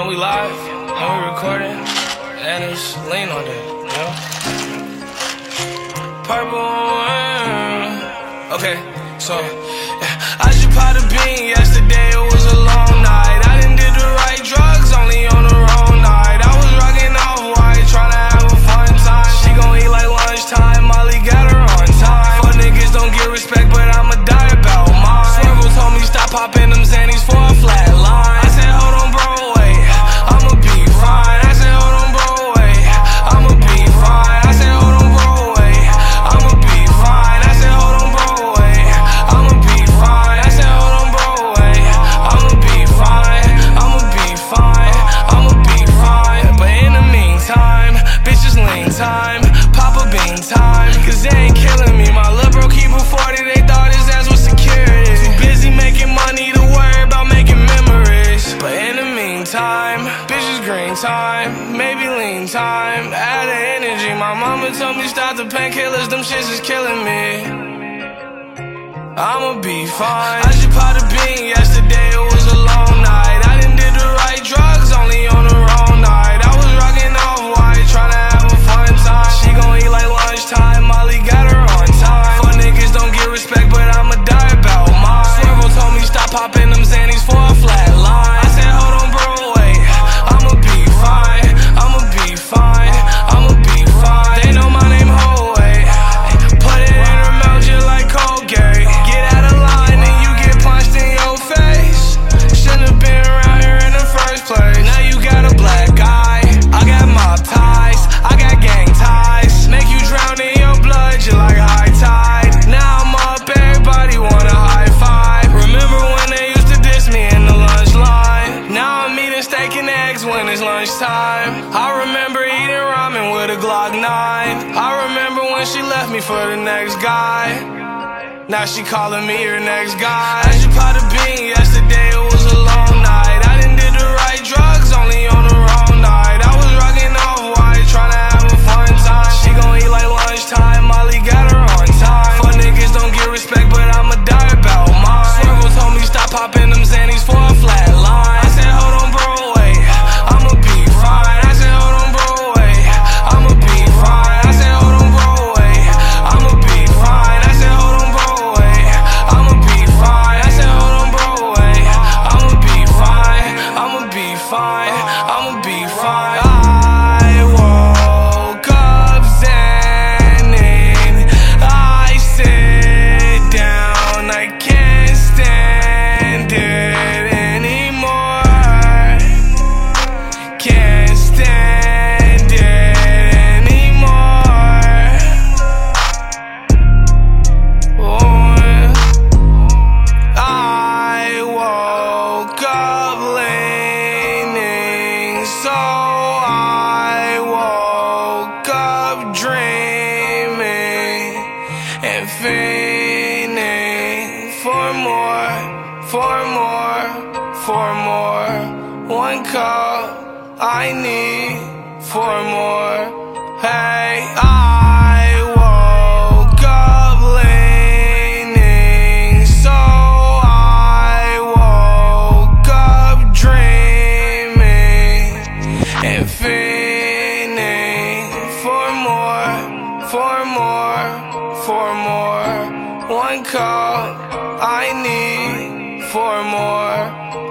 know we live, know we recording, and it's lean on that, you know? Purple, okay, so I just popped a bean yesterday, it was a long night. I done did the right drugs, only on the wrong night. I was rocking Off-White, tryna have a fun time. She gon' eat like lunchtime, Molly got her on time. Fuck niggas don't get respect, but I'ma die about mine. Swervo told me stop popping them Xannies for a flat line. I said hold on bro, wait, I'ma be fine. I said hold on bro, wait, I'ma be fine. I said hold on bro, wait, I'ma be fine. I said hold on bro, wait, I'ma be fine. I said hold on bro, wait, I'ma be fine. I'ma be fine, I'ma be fine. But in the meantime, bitches lean time, pop a bean time, cause they ain't killing me. My lil' bro keep a 40, they thought his ass was security. Too busy making money to worry about making memories. But in the meantime, bitches green time, maybe lean time, add the energy. My mama told me stop the painkillers, them shits is killing me. I'ma be fine. I just popped a bean yesterday, it was a long night. I done did the right drugs, only on the wrong night. I was rocking Off-White, tryna have a fun time. She gon' eat like lunchtime, Molly got her on time. Fuck niggas don't get respect, but I'ma die about mine. Swervo told me stop popping them Xannies for a flat line. I said hold on bro, wait, I'ma be fine. I'ma be fine, I'ma be fine. They know my name, ho, wait. Put it in her mouth just like Colgate. Get out of line and you get punched in your face. Shouldn't have been around here in the first place. Now you got a black eye, I got mob ties, I got gang ties. Make you drown in your blood just like high tide. Now I'm up, everybody wanna high five. Remember when they used to diss me in the lunch line? Now I'm eating steak and eggs when it's lunchtime. I remember eating ramen with a Glock 9. I remember when she left me for the next guy. Now she calling me her next guy. I just popped a bean yesterday, it was a long night. I done did the right drugs, only on the wrong night. I was rocking Off-White, tryna have a fun time. She gon' eat like lunchtime, Molly got her on time. Fuck niggas don't get respect, but I'ma die about mine. Swervo told me stop popping them Xannies for a flat line. I said hold on bro, wait, I'ma be fine. I said hold on bro, wait, I'ma be fine. I said hold on bro, wait, I'ma be fine. I said hold on bro, wait, I'ma be fine. I said hold on bro, wait, I'ma be fine. I'ma be fine, I'ma be fine. I woke up zenning, I sit down, I can't stand it anymore. Can't stand it anymore. Oh, I woke up leaning, so I woke up dreaming and fiending for more, for more, for more. One cup I need for more. Hey, I woke up leaning, so I woke up dreaming and fiending for more, for more, for more. One cup I need for more.